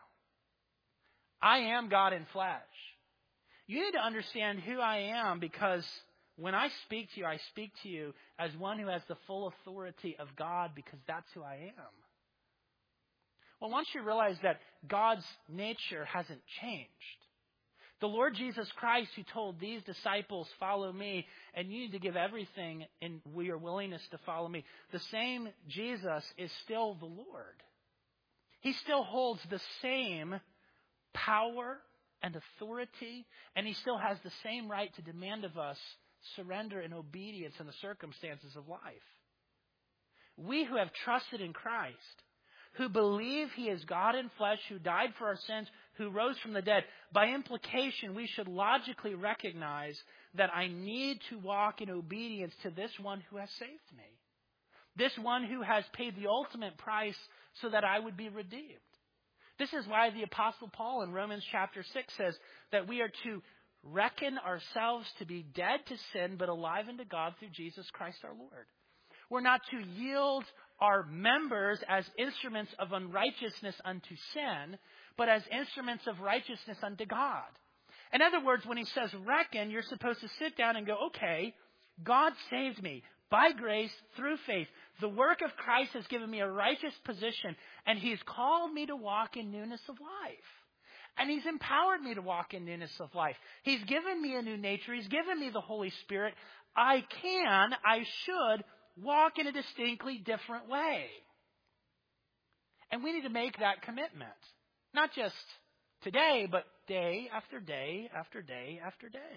S1: I am God in flesh. You need to understand who I am, because when I speak to you, I speak to you as one who has the full authority of God, because that's who I am. Well, I want you to realize that God's nature hasn't changed. The Lord Jesus Christ, who told these disciples, follow me, and you need to give everything in your willingness to follow me. The same Jesus is still the Lord. He still holds the same power and authority, and he still has the same right to demand of us surrender and obedience in the circumstances of life. We who have trusted in Christ, who believe he is God in flesh, who died for our sins, who rose from the dead, by implication, we should logically recognize that I need to walk in obedience to this one who has saved me. This one who has paid the ultimate price so that I would be redeemed. This is why the Apostle Paul in Romans chapter six says that we are to reckon ourselves to be dead to sin, but alive unto God through Jesus Christ our Lord. We're not to yield our members as instruments of unrighteousness unto sin, but as instruments of righteousness unto God. In other words, when he says reckon, you're supposed to sit down and go, okay, God saved me by grace through faith. The work of Christ has given me a righteous position, and he's called me to walk in newness of life. And he's empowered me to walk in newness of life. He's given me a new nature. He's given me the Holy Spirit. I can, I should walk in a distinctly different way. And we need to make that commitment. Not just today, but day after day after day after day.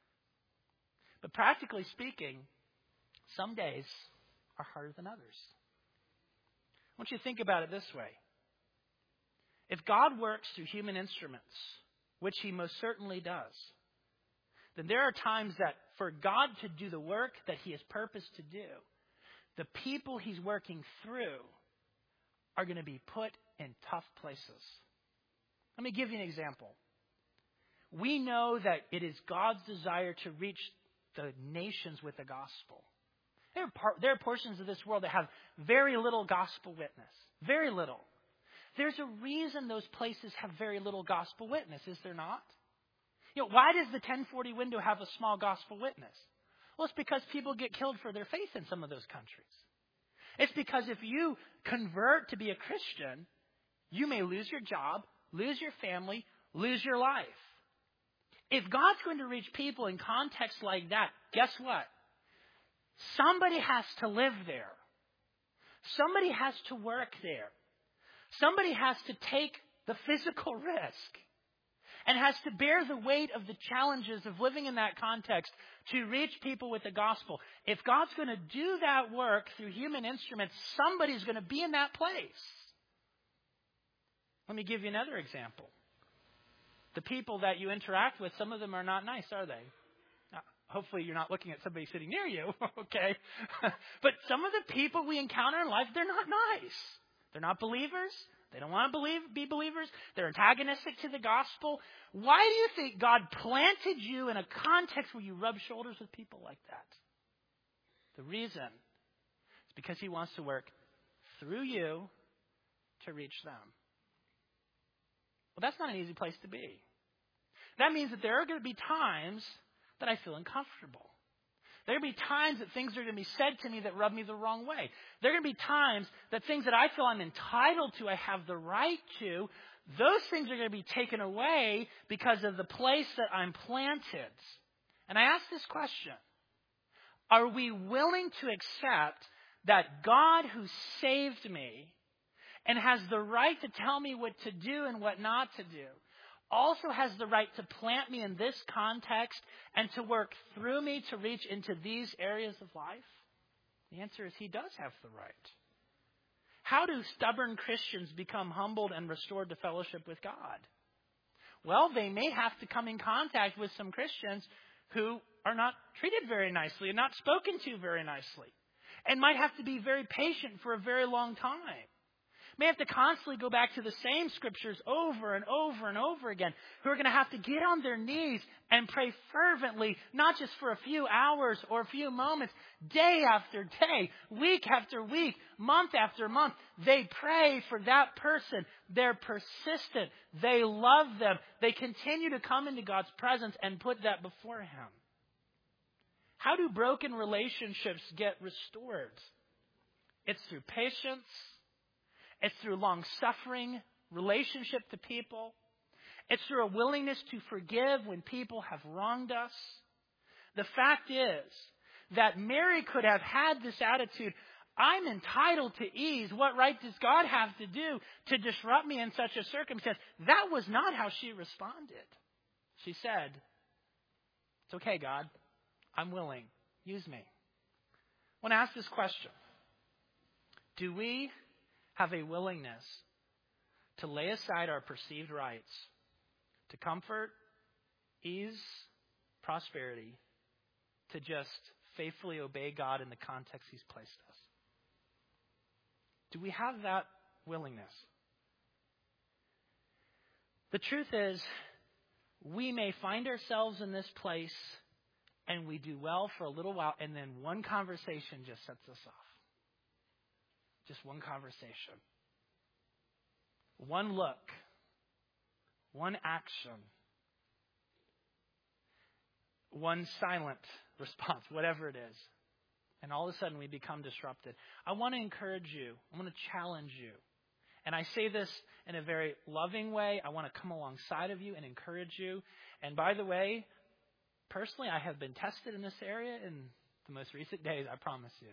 S1: But practically speaking, some days are harder than others. I want you to think about it this way. If God works through human instruments, which he most certainly does, then there are times that for God to do the work that he has purposed to do, the people he's working through are going to be put in tough places. Let me give you an example. We know that it is God's desire to reach the nations with the gospel. There are, par- there are portions of this world that have very little gospel witness. Very little. There's a reason those places have very little gospel witness, is there not? You know, why does the ten forty window have a small gospel witness? Well, it's because people get killed for their faith in some of those countries. It's because if you convert to be a Christian, you may lose your job, lose your family, lose your life. If God's going to reach people in contexts like that, guess what? Somebody has to live there. Somebody has to work there. Somebody has to take the physical risk and has to bear the weight of the challenges of living in that context to reach people with the gospel. If God's going to do that work through human instruments, somebody's going to be in that place. Let me give you another example. The people that you interact with, some of them are not nice, are they? Hopefully you're not looking at somebody sitting near you, okay? But some of the people we encounter in life, they're not nice. They're not believers. They don't want to believe, be believers. They're antagonistic to the gospel. Why do you think God planted you in a context where you rub shoulders with people like that? The reason is because he wants to work through you to reach them. Well, that's not an easy place to be. That means that there are going to be times that I feel uncomfortable. There are going to be times that things are going to be said to me that rub me the wrong way. There are going to be times that things that I feel I'm entitled to, I have the right to, those things are going to be taken away because of the place that I'm planted. And I ask this question. Are we willing to accept that God who saved me and has the right to tell me what to do and what not to do also has the right to plant me in this context and to work through me to reach into these areas of life? The answer is he does have the right. How do stubborn Christians become humbled and restored to fellowship with God? Well, they may have to come in contact with some Christians who are not treated very nicely and not spoken to very nicely, and might have to be very patient for a very long time. May have to constantly go back to the same scriptures over and over and over again, who are going to have to get on their knees and pray fervently, not just for a few hours or a few moments, day after day, week after week, month after month. They pray for that person. They're persistent. They love them. They continue to come into God's presence and put that before him. How do broken relationships get restored? It's through patience. It's through long-suffering relationship to people. It's through a willingness to forgive when people have wronged us. The fact is that Mary could have had this attitude, I'm entitled to ease. What right does God have to do to disrupt me in such a circumstance? That was not how she responded. She said, it's okay, God. I'm willing. Use me. I want to ask this question. Do we have a willingness to lay aside our perceived rights to comfort, ease, prosperity, to just faithfully obey God in the context He's placed us? Do we have that willingness? The truth is, we may find ourselves in this place and we do well for a little while, and then one conversation just sets us off. Just one conversation. One look. One action. One silent response, whatever it is. And all of a sudden we become disrupted. I want to encourage you. I want to challenge you. And I say this in a very loving way. I want to come alongside of you and encourage you. And by the way, personally, I have been tested in this area in the most recent days, I promise you.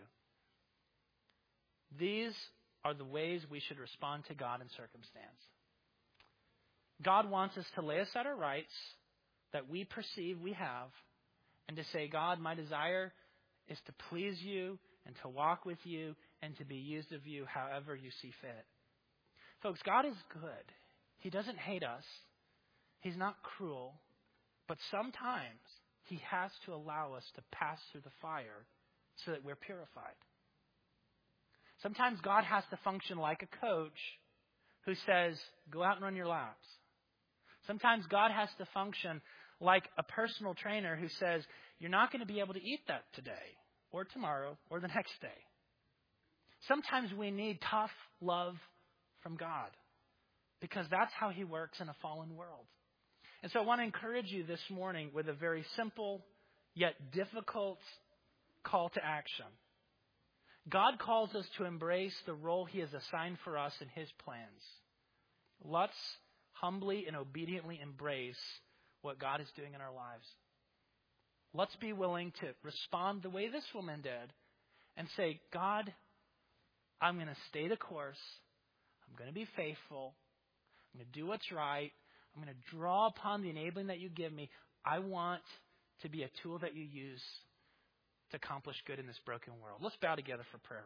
S1: These are the ways we should respond to God in circumstance. God wants us to lay aside our rights that we perceive we have and to say, God, my desire is to please you and to walk with you and to be used of you however you see fit. Folks, God is good. He doesn't hate us. He's not cruel. But sometimes He has to allow us to pass through the fire so that we're purified. Sometimes God has to function like a coach who says, go out and run your laps. Sometimes God has to function like a personal trainer who says, you're not going to be able to eat that today or tomorrow or the next day. Sometimes we need tough love from God because that's how He works in a fallen world. And so I want to encourage you this morning with a very simple yet difficult call to action. God calls us to embrace the role He has assigned for us in His plans. Let's humbly and obediently embrace what God is doing in our lives. Let's be willing to respond the way this woman did and say, God, I'm going to stay the course. I'm going to be faithful. I'm going to do what's right. I'm going to draw upon the enabling that you give me. I want to be a tool that you use to accomplish good in this broken world. Let's bow together for prayer.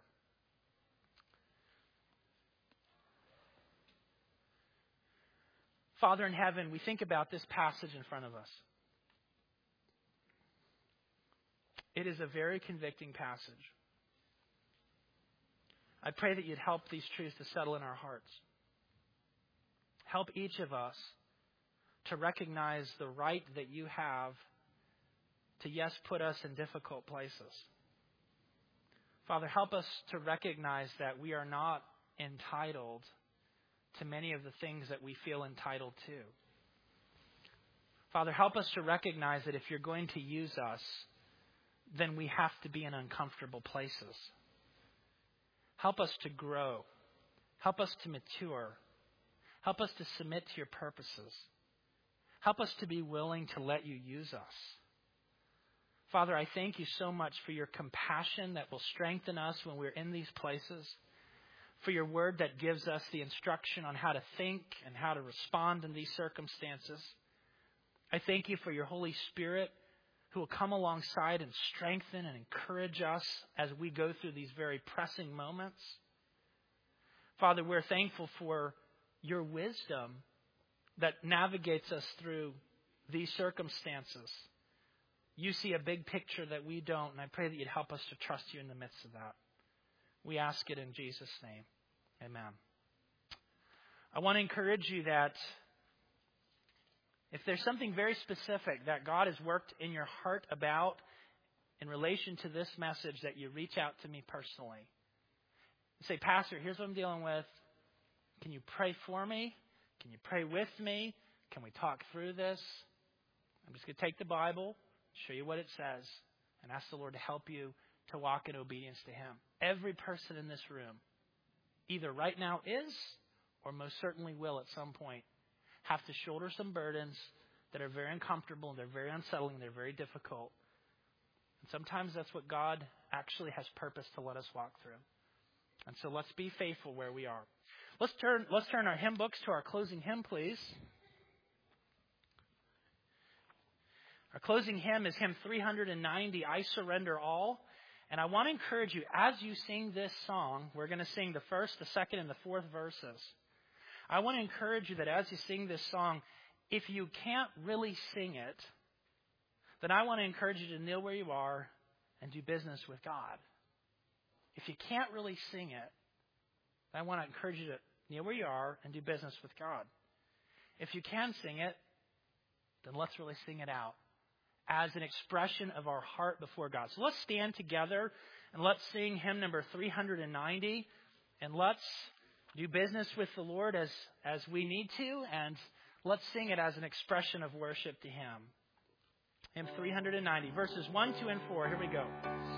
S1: Father in heaven, we think about this passage in front of us. It is a very convicting passage. I pray that you'd help these truths to settle in our hearts. Help each of us to recognize the right that you have to, yes, put us in difficult places. Father, help us to recognize that we are not entitled to many of the things that we feel entitled to. Father, help us to recognize that if you're going to use us, then we have to be in uncomfortable places. Help us to grow. Help us to mature. Help us to submit to your purposes. Help us to be willing to let you use us. Father, I thank you so much for your compassion that will strengthen us when we're in these places, for your word that gives us the instruction on how to think and how to respond in these circumstances. I thank you for your Holy Spirit who will come alongside and strengthen and encourage us as we go through these very pressing moments. Father, we're thankful for your wisdom that navigates us through these circumstances. You see a big picture that we don't, and I pray that you'd help us to trust you in the midst of that. We ask it in Jesus' name. Amen. I want to encourage you that if there's something very specific that God has worked in your heart about in relation to this message, that you reach out to me personally. Say, Pastor, here's what I'm dealing with. Can you pray for me? Can you pray with me? Can we talk through this? I'm just going to take the Bible, show you what it says, and ask the Lord to help you to walk in obedience to Him. Every person in this room either right now is or most certainly will at some point have to shoulder some burdens that are very uncomfortable, and they're very unsettling, they're very difficult. And sometimes that's what God actually has purpose to let us walk through. And so let's be faithful where we are. Let's turn let's turn our hymn books to our closing hymn, please. Our closing hymn is hymn three ninety, I Surrender All. And I want to encourage you, as you sing this song, we're going to sing the first, the second, and the fourth verses. I want to encourage you that as you sing this song, if you can't really sing it, then I want to encourage you to kneel where you are and do business with God. If you can't really sing it, then I want to encourage you to kneel where you are and do business with God. If you can sing it, then let's really sing it out as an expression of our heart before God. So let's stand together and let's sing hymn number three ninety, and let's do business with the Lord as, as we need to, and let's sing it as an expression of worship to Him. Hymn three ninety, verses one, two, and four. Here we go.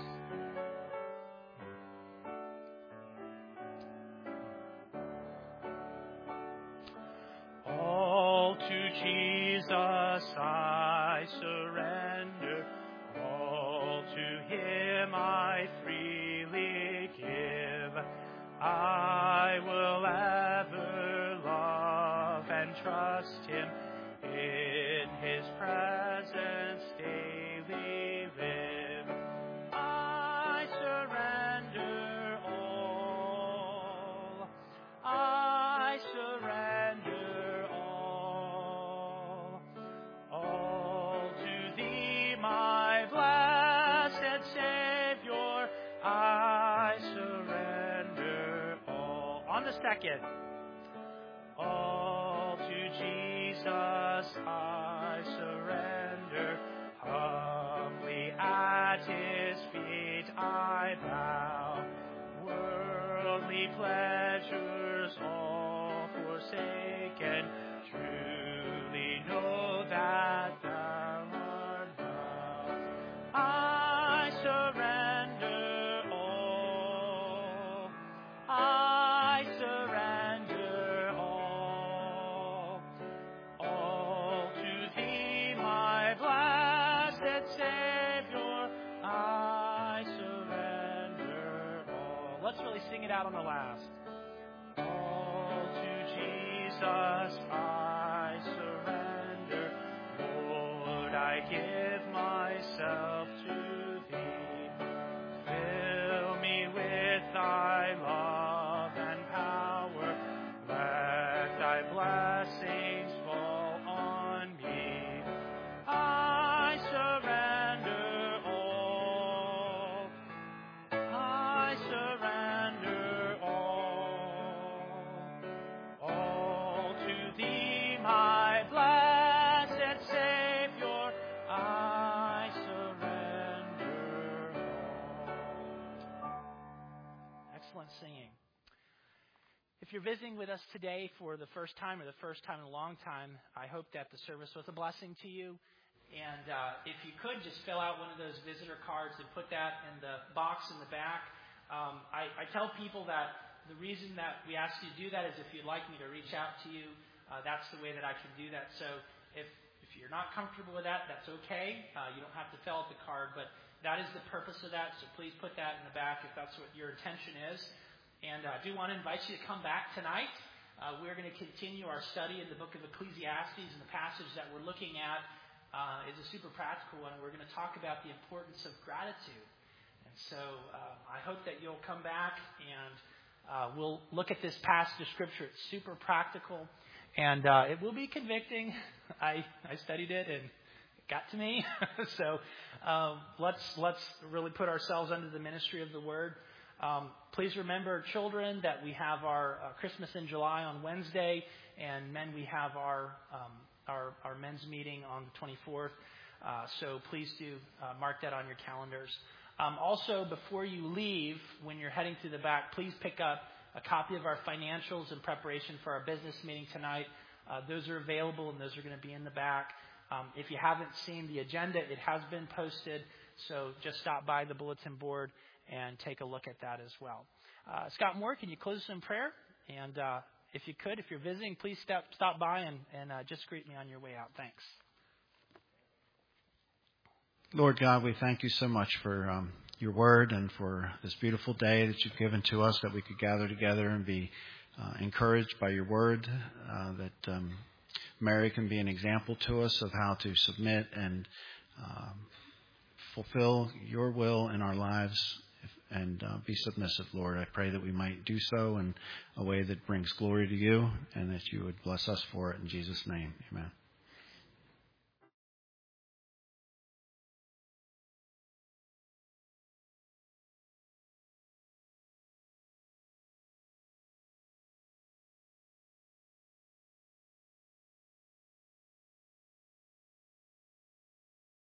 S1: All to Jesus I surrender, all to Him I freely give. I will ever love and trust Him, in His presence daily live. I surrender all, I surrender all, all to Thee, my blessed Savior, I surrender all. On the second. All to Jesus I surrender, humbly at His feet I bow, worldly pleasures all forsaken, truly know that Thou art now. I surrender all, I surrender all, all to Thee, my blessed Savior, I surrender all. Let's really sing it out on the last. All to Jesus I surrender, Lord, I give myself to Thee. Fill me with Thy love and power, let Thy blessings fall on me. I surrender all, I surrender all, all to Thee, my blessed Savior, I surrender all. Excellent singing. If you're visiting with us today for the first time or the first time in a long time, I hope that the service was a blessing to you. And uh, if you could just fill out one of those visitor cards and put that in the box in the back. Um, I, I tell people that the reason that we ask you to do that is if you'd like me to reach out to you, uh, that's the way that I can do that. So if if you're not comfortable with that, that's okay. Uh, you don't have to fill out the card, but that is the purpose of that. So please put that in the back if that's what your intention is. And uh, I do want to invite you to come back tonight. Uh, we're going to continue our study in the book of Ecclesiastes, and the passage that we're looking at uh, is a super practical one. We're going to talk about the importance of gratitude. And so uh, I hope that you'll come back, and uh, we'll look at this passage of Scripture. It's super practical, and uh, it will be convicting. I, I studied it, and it got to me. so um, let's let's really put ourselves under the ministry of the Word. Um, please remember, children, that we have our uh, Christmas in July on Wednesday, and men, we have our um, our, our men's meeting on the twenty-fourth. Uh, so please do uh, mark that on your calendars. Um, also, before you leave, when you're heading through the back, please pick up a copy of our financials in preparation for our business meeting tonight. Uh, those are available, and those are going to be in the back. Um, if you haven't seen the agenda, it has been posted. So just stop by the bulletin board and take a look at that as well. Uh, Scott Moore, can you close us in prayer? And uh, if you could, if you're visiting, please step, stop by and, and uh, just greet me on your way out. Thanks.
S4: Lord God, we thank you so much for um, your word and for this beautiful day that you've given to us, that we could gather together and be uh, encouraged by your word, uh, that um, Mary can be an example to us of how to submit and um, fulfill your will in our lives and uh, be submissive, Lord. I pray that we might do so in a way that brings glory to you and that you would bless us for it. In Jesus' name, amen.